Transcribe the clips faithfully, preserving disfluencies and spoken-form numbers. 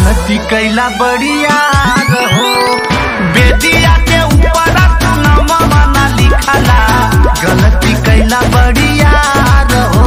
गलती कैला बढ़िया रहो, बेदिया के ऊपर नामवा ना लिखला, गलती कैला बढ़िया रहो।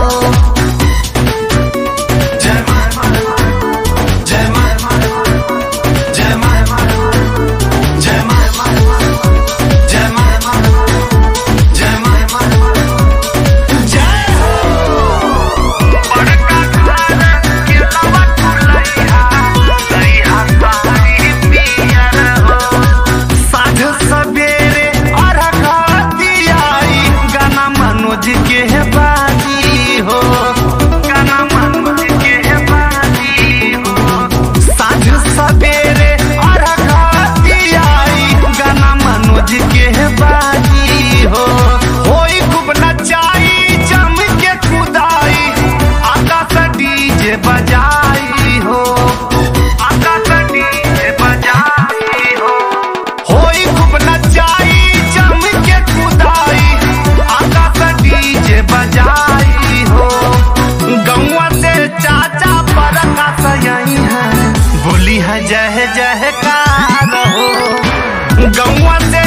बजाई हो आकाश डीजे बजाई हो, होई खूब नचाई जम के खुदाई, आकाश डीजे बजाई हो। गौवा से चाचा बरका सही है, बोली है जय जय का रहो, गौवा से